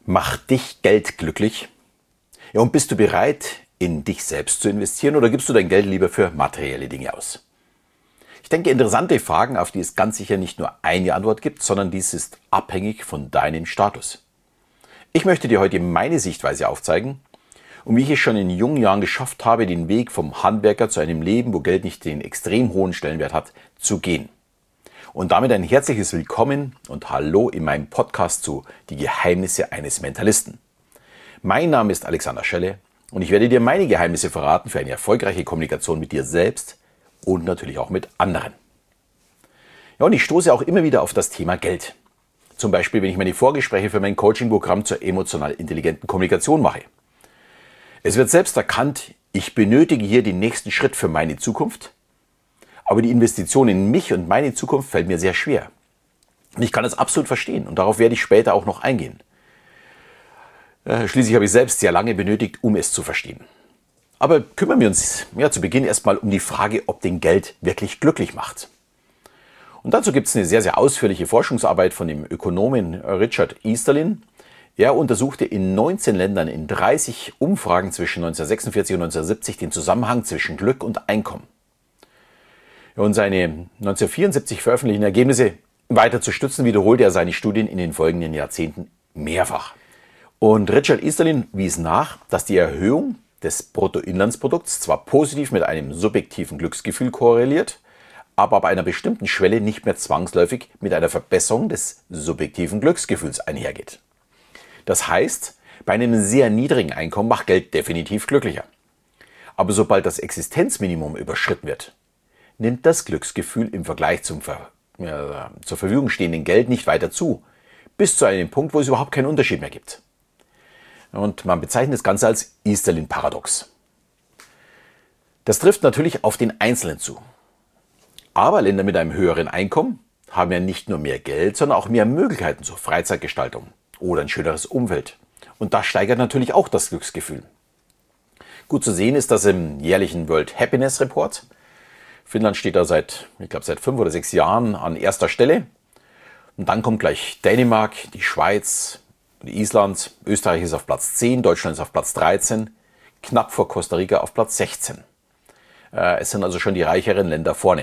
Macht dich Geld glücklich? Ja, und bist du bereit, in dich selbst zu investieren oder gibst du dein Geld lieber für materielle Dinge aus? Ich denke, interessante Fragen, auf die es ganz sicher nicht nur eine Antwort gibt, sondern dies ist abhängig von deinem Status. Ich möchte dir heute meine Sichtweise aufzeigen und wie ich es schon in jungen Jahren geschafft habe, den Weg vom Handwerker zu einem Leben, wo Geld nicht den extrem hohen Stellenwert hat, zu gehen. Und damit ein herzliches Willkommen und Hallo in meinem Podcast zu Die Geheimnisse eines Mentalisten. Mein Name ist Alexander Schelle und ich werde dir meine Geheimnisse verraten für eine erfolgreiche Kommunikation mit dir selbst und natürlich auch mit anderen. Ja, und ich stoße auch immer wieder auf das Thema Geld. Zum Beispiel, wenn ich meine Vorgespräche für mein Coaching-Programm zur emotional intelligenten Kommunikation mache. Es wird selbst erkannt, ich benötige hier den nächsten Schritt für meine Zukunft, aber die Investition in mich und meine Zukunft fällt mir sehr schwer. Und ich kann das absolut verstehen und darauf werde ich später auch noch eingehen. Schließlich habe ich selbst sehr lange benötigt, um es zu verstehen. Aber kümmern wir uns zu Beginn erstmal um die Frage, ob denn Geld wirklich glücklich macht. Und dazu gibt es eine sehr, sehr ausführliche Forschungsarbeit von dem Ökonomen Richard Easterlin. Er untersuchte in 19 Ländern in 30 Umfragen zwischen 1946 und 1970 den Zusammenhang zwischen Glück und Einkommen. Und seine 1974 veröffentlichten Ergebnisse weiter zu stützen, wiederholte er seine Studien in den folgenden Jahrzehnten mehrfach. Und Richard Easterlin wies nach, dass die Erhöhung des Bruttoinlandsprodukts zwar positiv mit einem subjektiven Glücksgefühl korreliert, aber ab einer bestimmten Schwelle nicht mehr zwangsläufig mit einer Verbesserung des subjektiven Glücksgefühls einhergeht. Das heißt, bei einem sehr niedrigen Einkommen macht Geld definitiv glücklicher. Aber sobald das Existenzminimum überschritten wird, nimmt das Glücksgefühl im Vergleich zum zur Verfügung stehenden Geld nicht weiter zu, bis zu einem Punkt, wo es überhaupt keinen Unterschied mehr gibt. Und man bezeichnet das Ganze als Easterlin-Paradox. Das trifft natürlich auf den Einzelnen zu. Aber Länder mit einem höheren Einkommen haben ja nicht nur mehr Geld, sondern auch mehr Möglichkeiten zur Freizeitgestaltung oder ein schöneres Umfeld. Und das steigert natürlich auch das Glücksgefühl. Gut zu sehen ist das im jährlichen World Happiness Report. Finnland steht da seit 5 oder 6 Jahren an erster Stelle. Und dann kommt gleich Dänemark, die Schweiz, Island, Österreich ist auf Platz 10, Deutschland ist auf Platz 13, knapp vor Costa Rica auf Platz 16. Es sind also schon die reicheren Länder vorne.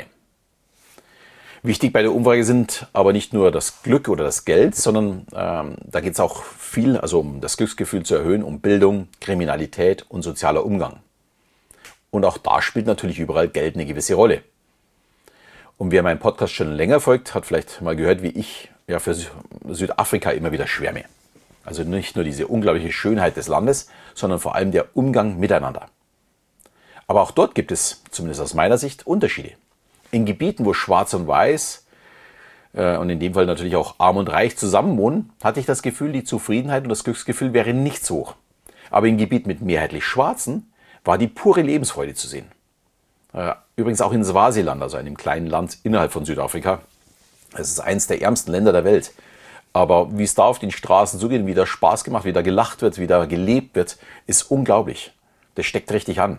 Wichtig bei der Umfrage sind aber nicht nur das Glück oder das Geld, sondern da geht es auch viel, also um das Glücksgefühl zu erhöhen, um Bildung, Kriminalität und sozialer Umgang. Und auch da spielt natürlich überall Geld eine gewisse Rolle. Und wer meinen Podcast schon länger folgt, hat vielleicht mal gehört, wie ich für Südafrika immer wieder schwärme. Also nicht nur diese unglaubliche Schönheit des Landes, sondern vor allem der Umgang miteinander. Aber auch dort gibt es, zumindest aus meiner Sicht, Unterschiede. In Gebieten, wo Schwarz und Weiß und in dem Fall natürlich auch Arm und Reich zusammenwohnen, hatte ich das Gefühl, die Zufriedenheit und das Glücksgefühl wäre nicht so hoch. Aber in Gebieten mit mehrheitlich Schwarzen war die pure Lebensfreude zu sehen. Übrigens auch in Swasiland, also einem kleinen Land innerhalb von Südafrika. Es ist eines der ärmsten Länder der Welt. Aber wie es da auf den Straßen zugeht, wie da Spaß gemacht, wie da gelacht wird, wie da gelebt wird, ist unglaublich. Das steckt richtig an.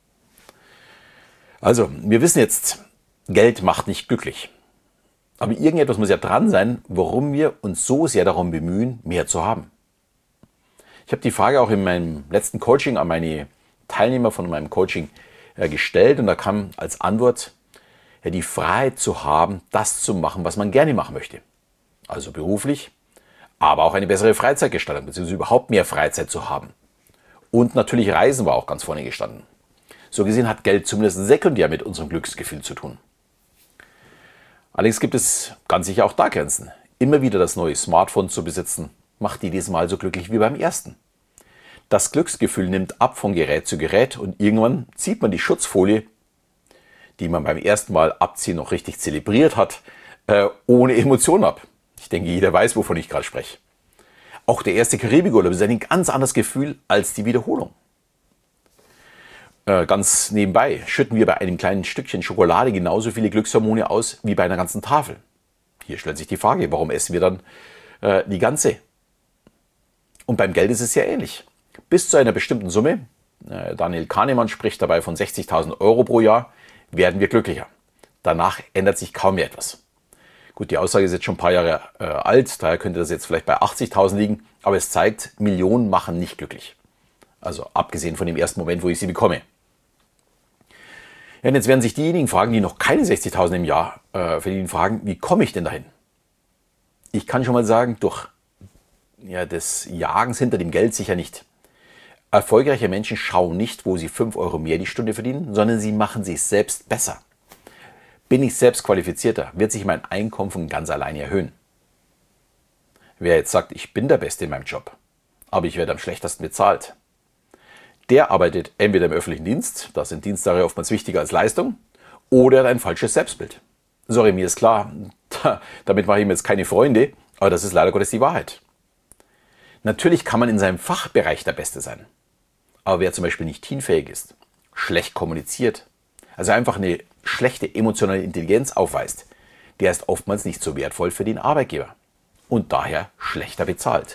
Also, wir wissen jetzt, Geld macht nicht glücklich. Aber irgendetwas muss ja dran sein, warum wir uns so sehr darum bemühen, mehr zu haben. Ich habe die Frage auch in meinem letzten Coaching an meine Teilnehmer von meinem Coaching gestellt und da kam als Antwort die Freiheit zu haben, das zu machen, was man gerne machen möchte. Also beruflich, aber auch eine bessere Freizeitgestaltung, beziehungsweise überhaupt mehr Freizeit zu haben. Und natürlich Reisen war auch ganz vorne gestanden. So gesehen hat Geld zumindest sekundär mit unserem Glücksgefühl zu tun. Allerdings gibt es ganz sicher auch da Grenzen. Immer wieder das neue Smartphone zu besitzen, macht jedes Mal so glücklich wie beim ersten. Das Glücksgefühl nimmt ab von Gerät zu Gerät und irgendwann zieht man die Schutzfolie, die man beim ersten Mal abziehen noch richtig zelebriert hat, ohne Emotion ab. Ich denke, jeder weiß, wovon ich gerade spreche. Auch der erste Karibikurlaub ist ein ganz anderes Gefühl als die Wiederholung. Ganz nebenbei schütten wir bei einem kleinen Stückchen Schokolade genauso viele Glückshormone aus wie bei einer ganzen Tafel. Hier stellt sich die Frage, warum essen wir dann die ganze? Und beim Geld ist es ja ähnlich. Bis zu einer bestimmten Summe, Daniel Kahnemann spricht dabei von 60.000 Euro pro Jahr, werden wir glücklicher. Danach ändert sich kaum mehr etwas. Gut, die Aussage ist jetzt schon ein paar Jahre alt, daher könnte das jetzt vielleicht bei 80.000 liegen, Aber es zeigt, Millionen machen nicht glücklich. Also abgesehen von dem ersten Moment, wo ich sie bekomme. Ja, und jetzt werden sich diejenigen fragen, die noch keine 60.000 im Jahr verdienen, fragen, wie komme ich denn dahin? Ich kann schon mal sagen, durch des Jagens hinter dem Geld sicher nicht. Erfolgreiche Menschen schauen nicht, wo sie 5 Euro mehr die Stunde verdienen, sondern sie machen sich selbst besser. Bin ich selbst qualifizierter, wird sich mein Einkommen von ganz alleine erhöhen. Wer jetzt sagt, ich bin der Beste in meinem Job, aber ich werde am schlechtesten bezahlt, der arbeitet entweder im öffentlichen Dienst, da sind Diensttage oftmals wichtiger als Leistung, oder hat ein falsches Selbstbild. Sorry, mir ist klar, damit mache ich mir jetzt keine Freunde, aber das ist leider Gottes die Wahrheit. Natürlich kann man in seinem Fachbereich der Beste sein, aber wer zum Beispiel nicht teamfähig ist, schlecht kommuniziert, also einfach eine schlechte emotionale Intelligenz aufweist, der ist oftmals nicht so wertvoll für den Arbeitgeber und daher schlechter bezahlt.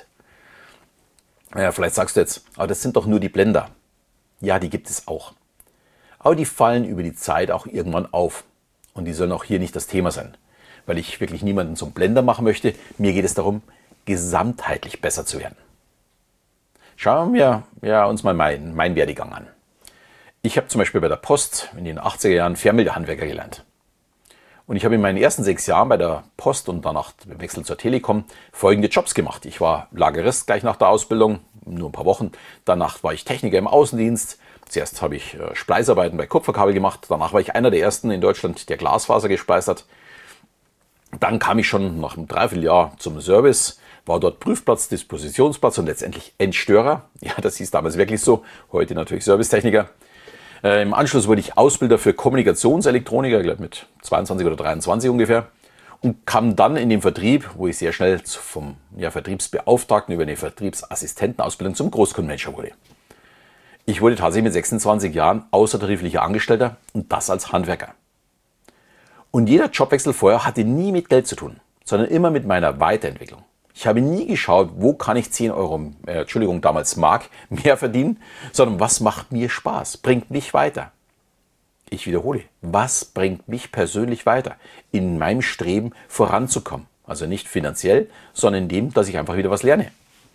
Ja, vielleicht sagst du jetzt, aber das sind doch nur die Blender. Ja, die gibt es auch. Aber die fallen über die Zeit auch irgendwann auf. Und die sollen auch hier nicht das Thema sein, weil ich wirklich niemanden zum Blender machen möchte. Mir geht es darum, gesamtheitlich besser zu werden. Schauen wir uns mal meinen Werdegang an. Ich habe zum Beispiel bei der Post in den 80er Jahren Fernmeldehandwerker gelernt. Und ich habe in meinen ersten 6 Jahren bei der Post und danach im Wechsel zur Telekom folgende Jobs gemacht. Ich war Lagerist gleich nach der Ausbildung, nur ein paar Wochen. Danach war ich Techniker im Außendienst. Zuerst habe ich Spleißarbeiten bei Kupferkabel gemacht. Danach war ich einer der ersten in Deutschland, der Glasfaser gespeist hat. Dann kam ich schon nach einem Dreivierteljahr zum Service, war dort Prüfplatz, Dispositionsplatz und letztendlich Endstörer. Ja, das hieß damals wirklich so, heute natürlich Servicetechniker. Im Anschluss wurde ich Ausbilder für Kommunikationselektroniker, ich glaube mit 22 oder 23 ungefähr. Und kam dann in den Vertrieb, wo ich sehr schnell vom Vertriebsbeauftragten über eine Vertriebsassistentenausbildung zum Großkundenmanager wurde. Ich wurde tatsächlich mit 26 Jahren außertariflicher Angestellter und das als Handwerker. Und jeder Jobwechsel vorher hatte nie mit Geld zu tun, sondern immer mit meiner Weiterentwicklung. Ich habe nie geschaut, wo kann ich 10 Euro, damals Mark, mehr verdienen, sondern was macht mir Spaß, bringt mich weiter. Ich wiederhole, was bringt mich persönlich weiter, in meinem Streben voranzukommen. Also nicht finanziell, sondern in dem, dass ich einfach wieder was lerne.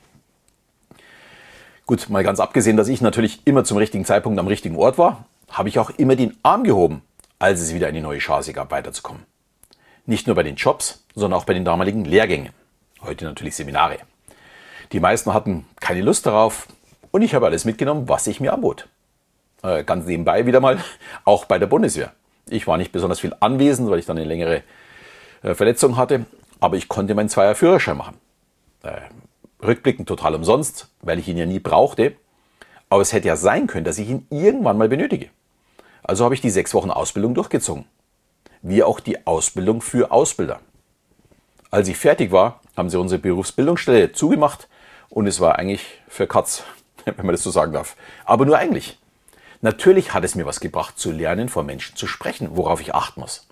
Gut, mal ganz abgesehen, dass ich natürlich immer zum richtigen Zeitpunkt am richtigen Ort war, habe ich auch immer den Arm gehoben, als es wieder eine neue Chance gab, weiterzukommen. Nicht nur bei den Jobs, sondern auch bei den damaligen Lehrgängen. Heute natürlich Seminare. Die meisten hatten keine Lust darauf und ich habe alles mitgenommen, was ich mir anbot. Ganz nebenbei wieder mal, auch bei der Bundeswehr. Ich war nicht besonders viel anwesend, weil ich dann eine längere Verletzung hatte, aber ich konnte meinen 2er Führerschein machen. Rückblickend total umsonst, weil ich ihn ja nie brauchte. Aber es hätte ja sein können, dass ich ihn irgendwann mal benötige. Also habe ich die 6 Wochen Ausbildung durchgezogen. Wie auch die Ausbildung für Ausbilder. Als ich fertig war, haben sie unsere Berufsbildungsstelle zugemacht und es war eigentlich für Katz, wenn man das so sagen darf. Aber nur eigentlich. Natürlich hat es mir was gebracht, zu lernen, vor Menschen zu sprechen, worauf ich achten muss.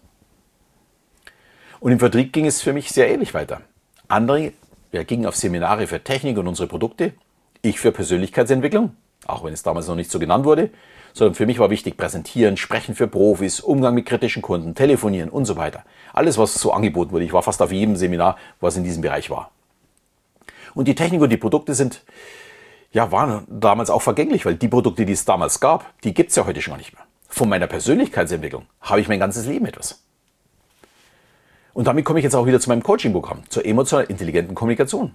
Und im Vertrieb ging es für mich sehr ähnlich weiter. Andere gingen auf Seminare für Technik und unsere Produkte, ich für Persönlichkeitsentwicklung, auch wenn es damals noch nicht so genannt wurde, sondern für mich war wichtig präsentieren, sprechen für Profis, Umgang mit kritischen Kunden, telefonieren und so weiter. Alles, was so angeboten wurde. Ich war fast auf jedem Seminar, was in diesem Bereich war. Und die Technik und die Produkte waren damals auch vergänglich, weil die Produkte, die es damals gab, die gibt es ja heute schon gar nicht mehr. Von meiner Persönlichkeitsentwicklung habe ich mein ganzes Leben etwas. Und damit komme ich jetzt auch wieder zu meinem Coaching-Programm, zur emotional intelligenten Kommunikation.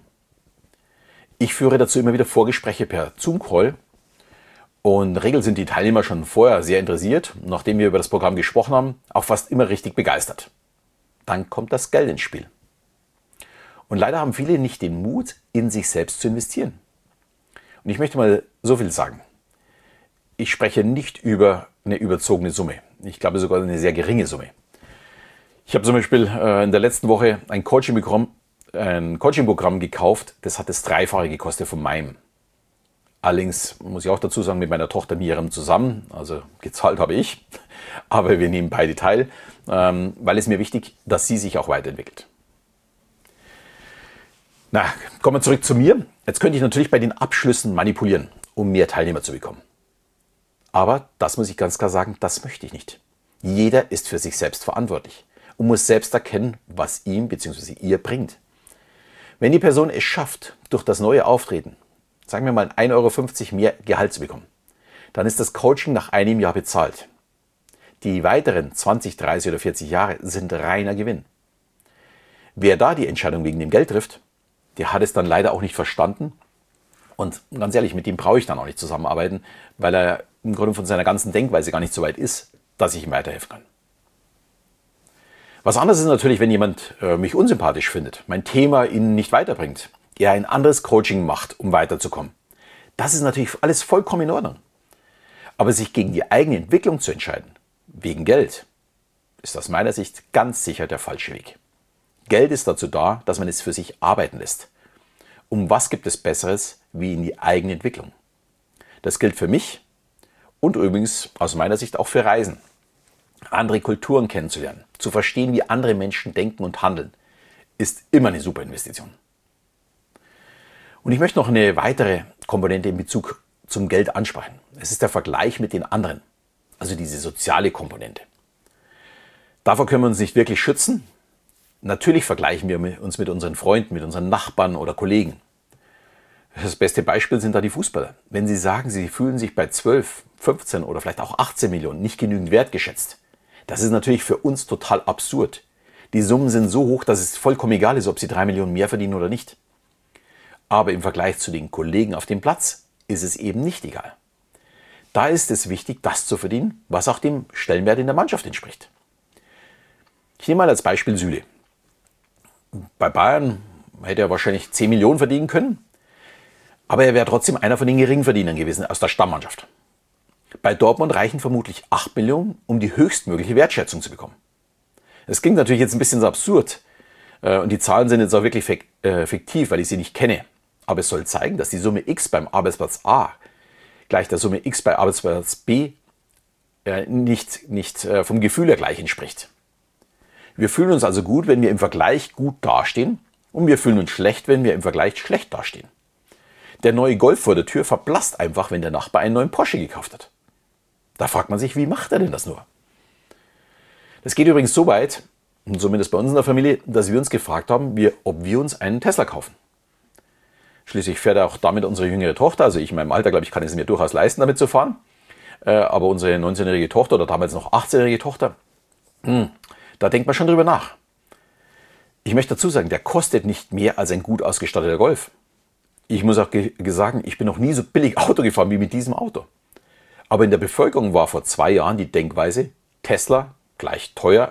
Ich führe dazu immer wieder Vorgespräche per Zoom-Call. Und in der Regel sind die Teilnehmer schon vorher sehr interessiert, nachdem wir über das Programm gesprochen haben, auch fast immer richtig begeistert. Dann kommt das Geld ins Spiel. Und leider haben viele nicht den Mut, in sich selbst zu investieren. Und ich möchte mal so viel sagen. Ich spreche nicht über eine überzogene Summe. Ich glaube sogar eine sehr geringe Summe. Ich habe zum Beispiel in der letzten Woche ein Coaching-Programm gekauft, das hat das 3-fache gekostet von meinem. Allerdings muss ich auch dazu sagen, mit meiner Tochter Miriam zusammen, also gezahlt habe ich, aber wir nehmen beide teil, weil es mir wichtig, dass sie sich auch weiterentwickelt. Na, kommen wir zurück zu mir. Jetzt könnte ich natürlich bei den Abschlüssen manipulieren, um mehr Teilnehmer zu bekommen. Aber das muss ich ganz klar sagen, das möchte ich nicht. Jeder ist für sich selbst verantwortlich und muss selbst erkennen, was ihm bzw. ihr bringt. Wenn die Person es schafft, durch das neue Auftreten, sagen wir mal 1,50 € mehr Gehalt zu bekommen, dann ist das Coaching nach einem Jahr bezahlt. Die weiteren 20, 30 oder 40 Jahre sind reiner Gewinn. Wer da die Entscheidung wegen dem Geld trifft, der hat es dann leider auch nicht verstanden. Und ganz ehrlich, mit dem brauche ich dann auch nicht zusammenarbeiten, weil er im Grunde von seiner ganzen Denkweise gar nicht so weit ist, dass ich ihm weiterhelfen kann. Was anderes ist natürlich, wenn jemand mich unsympathisch findet, mein Thema ihn nicht weiterbringt, er ein anderes Coaching macht, um weiterzukommen. Das ist natürlich alles vollkommen in Ordnung. Aber sich gegen die eigene Entwicklung zu entscheiden, wegen Geld, ist aus meiner Sicht ganz sicher der falsche Weg. Geld ist dazu da, dass man es für sich arbeiten lässt. Um was gibt es Besseres wie in die eigene Entwicklung? Das gilt für mich und übrigens aus meiner Sicht auch für Reisen. Andere Kulturen kennenzulernen, zu verstehen, wie andere Menschen denken und handeln, ist immer eine super Investition. Und ich möchte noch eine weitere Komponente in Bezug zum Geld ansprechen. Es ist der Vergleich mit den anderen, also diese soziale Komponente. Davor können wir uns nicht wirklich schützen. Natürlich vergleichen wir uns mit unseren Freunden, mit unseren Nachbarn oder Kollegen. Das beste Beispiel sind da die Fußballer. Wenn sie sagen, sie fühlen sich bei 12, 15 oder vielleicht auch 18 Millionen nicht genügend wertgeschätzt, das ist natürlich für uns total absurd. Die Summen sind so hoch, dass es vollkommen egal ist, ob sie 3 Millionen mehr verdienen oder nicht. Aber im Vergleich zu den Kollegen auf dem Platz ist es eben nicht egal. Da ist es wichtig, das zu verdienen, was auch dem Stellenwert in der Mannschaft entspricht. Ich nehme mal als Beispiel Süle. Bei Bayern hätte er wahrscheinlich 10 Millionen verdienen können, aber er wäre trotzdem einer von den Geringverdienern gewesen aus der Stammmannschaft. Bei Dortmund reichen vermutlich 8 Millionen, um die höchstmögliche Wertschätzung zu bekommen. Das klingt natürlich jetzt ein bisschen so absurd und die Zahlen sind jetzt auch wirklich fiktiv, weil ich sie nicht kenne. Aber es soll zeigen, dass die Summe X beim Arbeitsplatz A gleich der Summe X bei Arbeitsplatz B nicht vom Gefühl her gleich entspricht. Wir fühlen uns also gut, wenn wir im Vergleich gut dastehen und wir fühlen uns schlecht, wenn wir im Vergleich schlecht dastehen. Der neue Golf vor der Tür verblasst einfach, wenn der Nachbar einen neuen Porsche gekauft hat. Da fragt man sich, wie macht er denn das nur? Das geht übrigens so weit, und zumindest bei uns in der Familie, dass wir uns gefragt haben, ob wir uns einen Tesla kaufen. Schließlich fährt auch damit unsere jüngere Tochter, also ich in meinem Alter, glaube ich, kann es mir durchaus leisten, damit zu fahren. Aber unsere 19-jährige Tochter oder damals noch 18-jährige Tochter, da denkt man schon drüber nach. Ich möchte dazu sagen, der kostet nicht mehr als ein gut ausgestatteter Golf. Ich muss auch sagen, ich bin noch nie so billig Auto gefahren wie mit diesem Auto. Aber in der Bevölkerung war vor 2 Jahren die Denkweise, Tesla gleich teuer,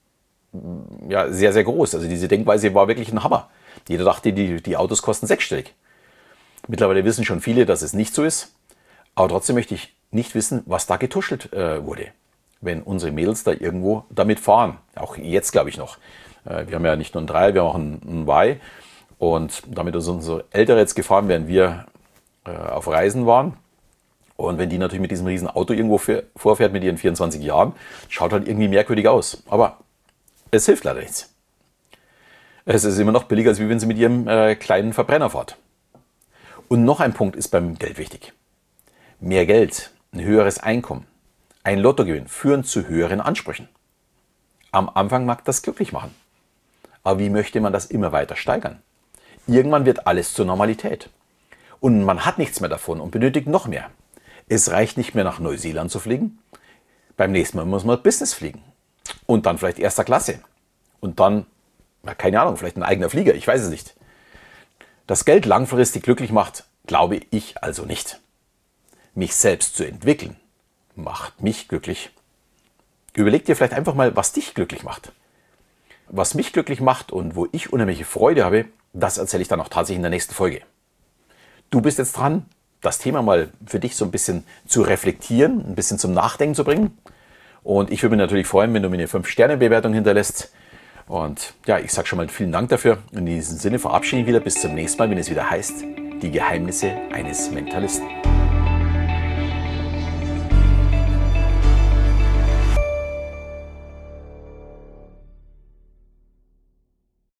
ja, sehr, sehr groß. Also diese Denkweise war wirklich ein Hammer. Jeder dachte, die Autos kosten 6-stellig. Mittlerweile wissen schon viele, dass es nicht so ist. Aber trotzdem möchte ich nicht wissen, was da getuschelt wurde, wenn unsere Mädels da irgendwo damit fahren. Auch jetzt glaube ich noch. Wir haben ja nicht nur einen 3, wir haben auch einen Y. Und damit ist unsere Ältere jetzt gefahren, während wir auf Reisen waren. Und wenn die natürlich mit diesem riesen Auto irgendwo vorfährt mit ihren 24 Jahren, schaut halt irgendwie merkwürdig aus. Aber es hilft leider nichts. Es ist immer noch billiger, als wenn sie mit ihrem kleinen Verbrenner fährt. Und noch ein Punkt ist beim Geld wichtig. Mehr Geld, ein höheres Einkommen, ein Lottogewinn führen zu höheren Ansprüchen. Am Anfang mag das glücklich machen. Aber wie möchte man das immer weiter steigern? Irgendwann wird alles zur Normalität. Und man hat nichts mehr davon und benötigt noch mehr. Es reicht nicht mehr nach Neuseeland zu fliegen. Beim nächsten Mal muss man Business fliegen. Und dann vielleicht erster Klasse. Und dann, keine Ahnung, vielleicht ein eigener Flieger, ich weiß es nicht. Dass Geld langfristig glücklich macht, glaube ich also nicht. Mich selbst zu entwickeln, macht mich glücklich. Überleg dir vielleicht einfach mal, was dich glücklich macht. Was mich glücklich macht und wo ich unheimliche Freude habe, das erzähle ich dann auch tatsächlich in der nächsten Folge. Du bist jetzt dran, das Thema mal für dich so ein bisschen zu reflektieren, ein bisschen zum Nachdenken zu bringen. Und ich würde mich natürlich freuen, wenn du mir eine 5-Sterne-Bewertung hinterlässt. Und ja, ich sage schon mal vielen Dank dafür. Und in diesem Sinne verabschiede ich mich wieder bis zum nächsten Mal, wenn es wieder heißt, die Geheimnisse eines Mentalisten.